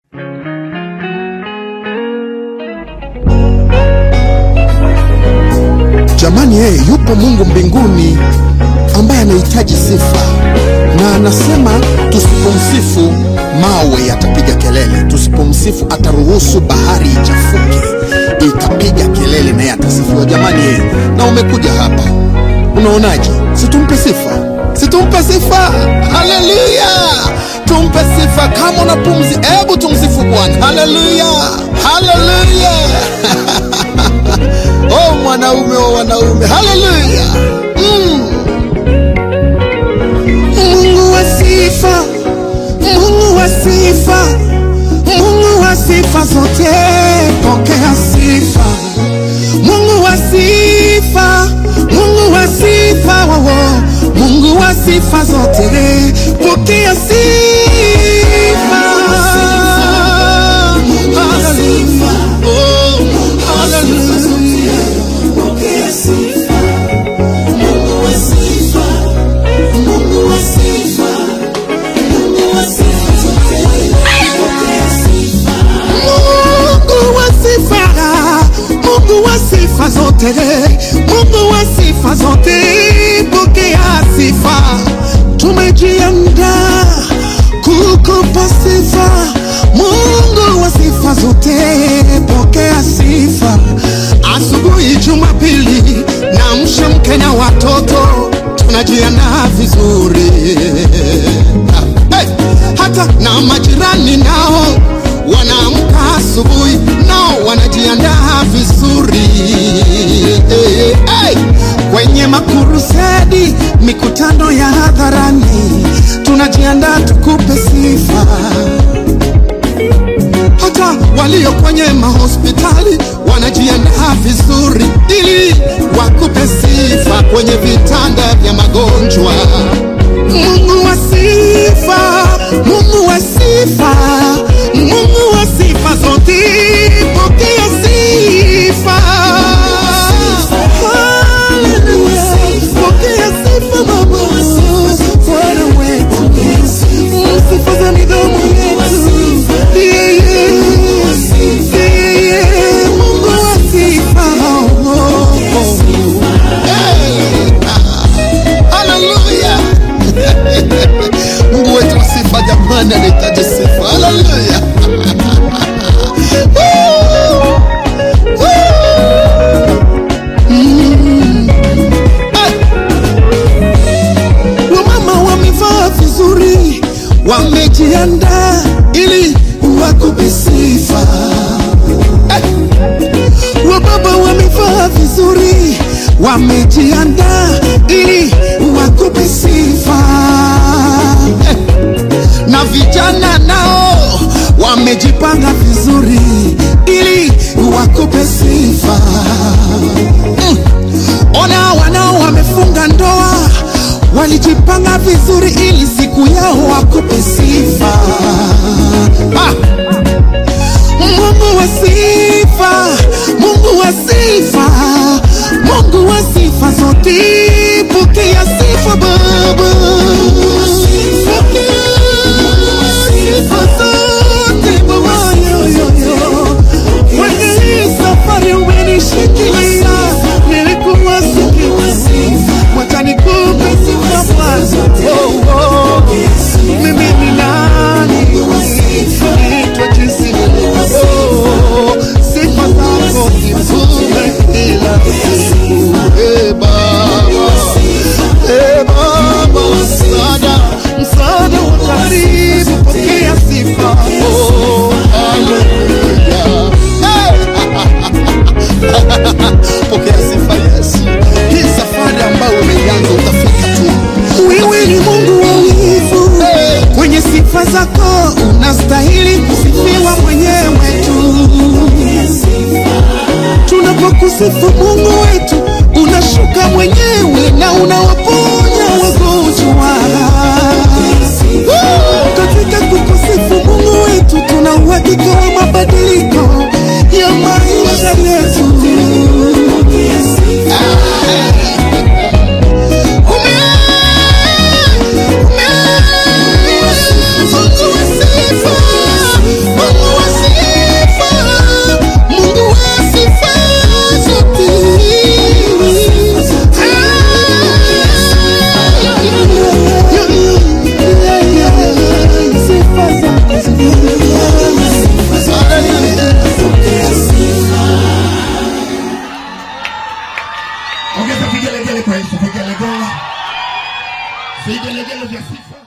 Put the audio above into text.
Jamani, yupo Mungu mbinguni ambaye anahitaji sifa, na anasema tusipomsifu mawe yatapiga kelele, tusipomsifu ataruhusu bahari ichafuke, itapiga kelele na yatasifiwa. Jamani, na umekuja hapa, unaonaje? Situmpe sifa, situmpe sifa. Haleluya, tumpe sifa. Kama una pumzi, hebu tumsifu Bwana. Haleluya, haleluya. Oh, mwanaume wa wanaume, haleluya. Mungu wa sifa, Mungu wa sifa, Mungu wa sifa zote, pokea sifa. Mungu wa sifa, Mungu wa sifa, wawo, Mungu wa sifa zote, pokea sifa. Haleluya, oh, haleluya, pokea sifa. Mungu wa sifa, Mungu wa sifa, Mungu wa sifa zote, pokea sifa. Mungu wa sifa, Mungu wa sifa zote, Mungu wa sifa zote, pokea sifa. Tumejiandaa kukupa sifa. Mungu wa sifa zote, pokea sifa. Asubuhi Jumapili, naamsha mke na watoto, tunajiandaa vizuri. Hata na majirani nao wanaamka asubuhi, nao wanajiandaa vizuri. Kwenye makurusedi, mikutano ya hadharani, tunajiandaa tukupe sifa. Hata walio kwenye mahospitali wanajiandaa vizuri ili wakupe sifa kwenye vitanda vya magonjwa. Mungu wa sifa, Mungu wa sifa, Mungu wa sifa zote, pokea sifa. Haleluya, pokea sifa Baba, Bwana wetu, sifa za midomo yetu. Mungu wa sifa, haleluya. Mungu wetu wa sifa, jamani, anahitaji sifa. Haleluya. Wamama wamevaa vizuri, wamejiandaa ili wakupe sifa. Wababa wamevaa vizuri, wamejiandaa ili wakupe sifa. Na vijana nao wamejipanga vizuri ili wakupe sifa. Ona wanao wamefunga ndoa, walijipanga vizuri ili siku yao wakupe sifa. Mungu wa sifa, Mungu wa sifa, Mungu wa sifa zote, pokea sifa Baba. Sifa zote Baba, kwenye hii safari umenishikilia, nilikuwa sikiwa, wacha nikupe sifa Bwana. Mimi ni nani? Naitwa jinsi nilivyo. Sifa zako nitume ila siku. Baba, msaada wa karibu, pokea sifa. Haleluya. Pokea sifa Yesu. Hii safari ambayo umeianza utafika tu. Wewe ni Mungu wa wivu, kwenye sifa zako unastahili kusifiwa mwenyewe tu. Tunapokusifu Mungu wetu, unashuka mwenyewe na unawaponya wagonjwa. Katika kukusifu Mungu wetu, tuna uhakika wa mabadiliko ya maisha yetu. Mungu wa sifa, Vigelegele vya sifa.